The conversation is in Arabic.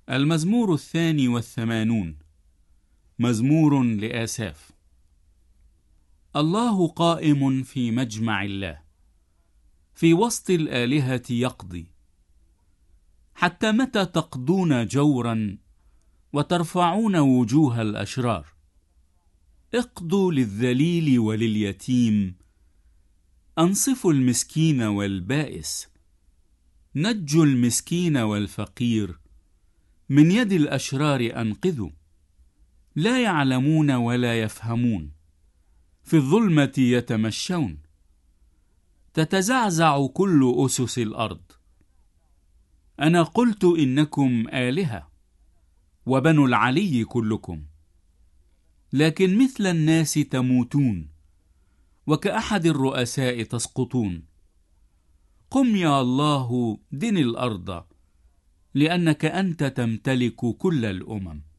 المزمور 82. مزمور لآساف. الله قائم في مجمع الله، في وسط الآلهة يقضي. حتى متى تقضون جورا وترفعون وجوه الأشرار؟ اقضوا للذليل ولليتيم، أنصفوا المسكين والبائس، نجوا المسكين والفقير، من يد الأشرار أنقذوا. لا يعلمون ولا يفهمون، في الظلمة يتمشون. تتزعزع كل أسس الأرض. أنا قلت إنكم آلهة، وبنو العلي كلكم. لكن مثل الناس تموتون، وكأحد الرؤساء تسقطون. قم يا الله، دن الأرض، لأنك أنت تمتلك كل الأمم.